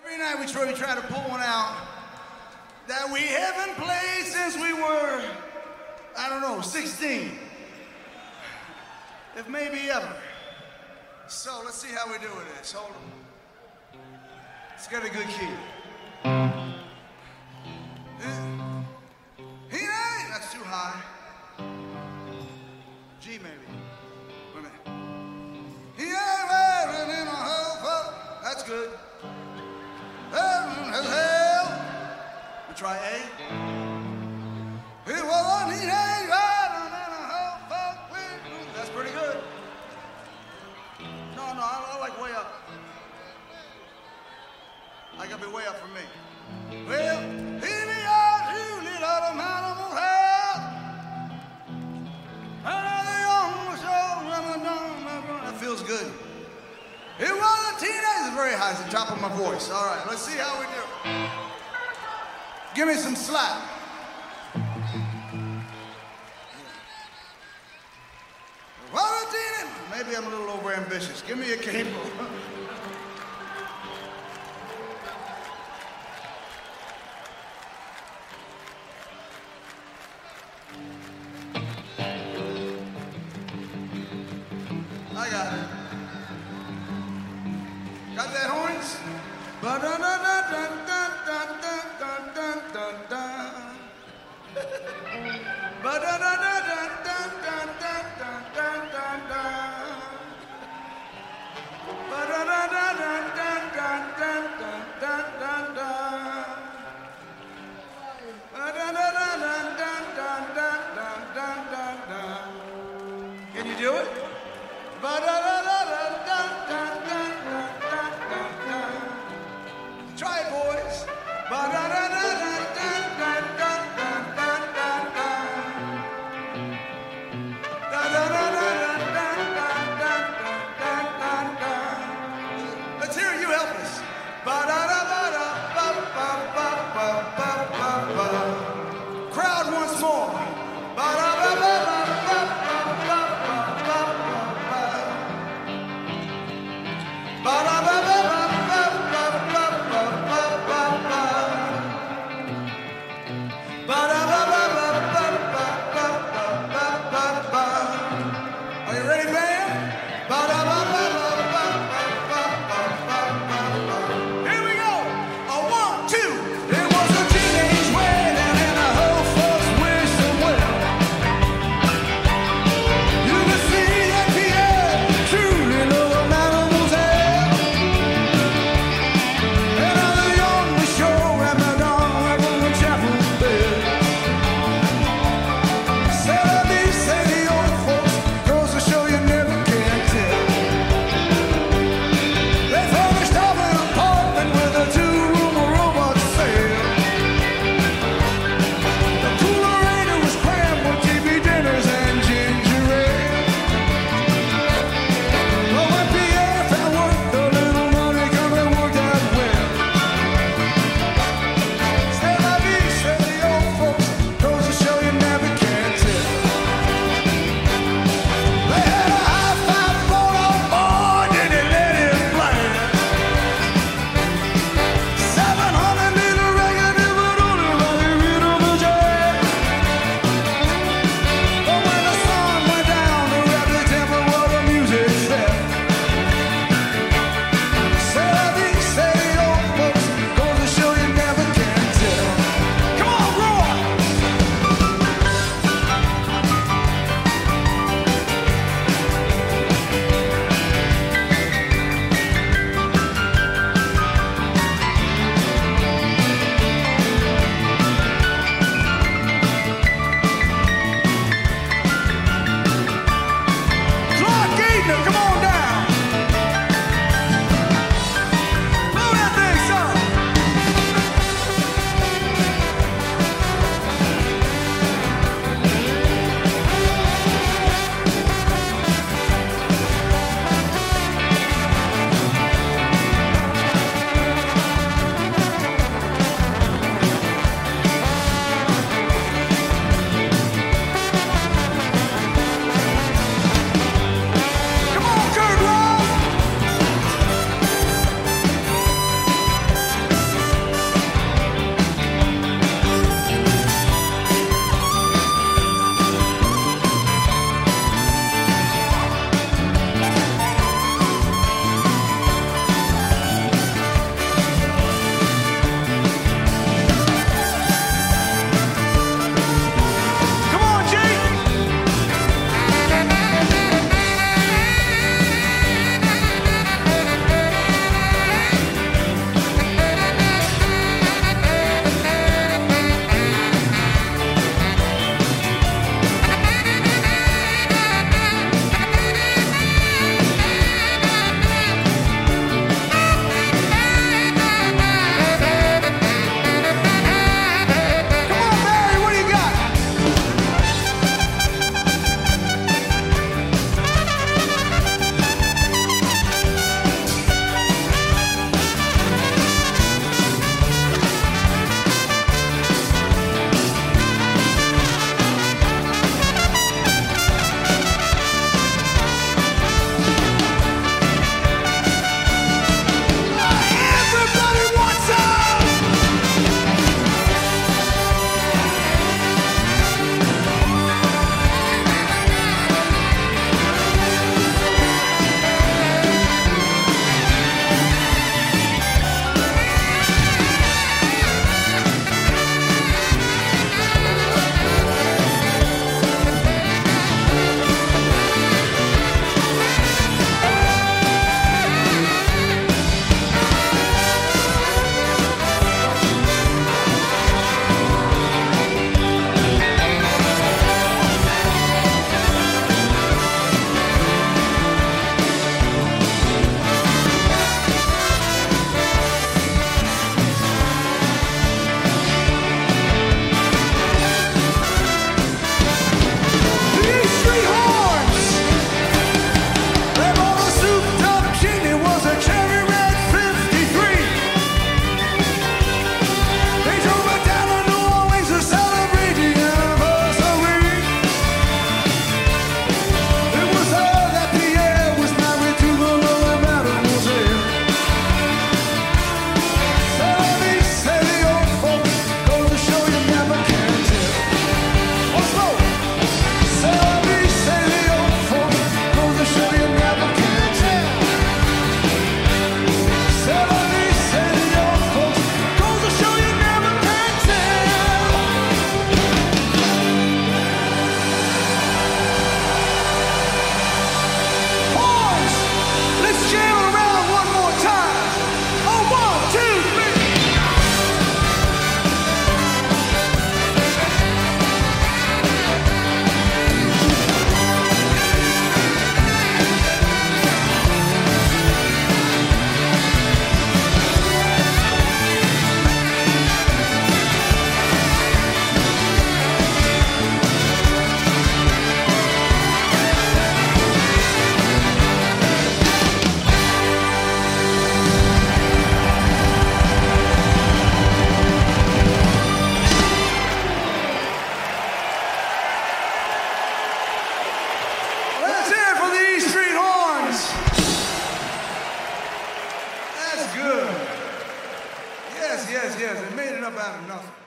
Every night we try to pull one out that we haven't played since we were, I don't know, 16. If maybe ever. So let's see how we do with this. Hold on. Let's get a good key. That's too high. G maybe. Wait a minute. That's good. We try A. That's pretty good. No, I like way up. I gotta be way up for me. Well, here we are, you little animal hell. That feels good. It was a teenager, very high, it's the top of my voice. All right, let's see how we do. Give me some slap. Maybe I'm a little overambitious. Give me a cable. I got it. Got that, horns? Can you do it? Try it, boys. Let's hear you help us. Crowd once more. Are you ready, band? Here we go! bad or nothing.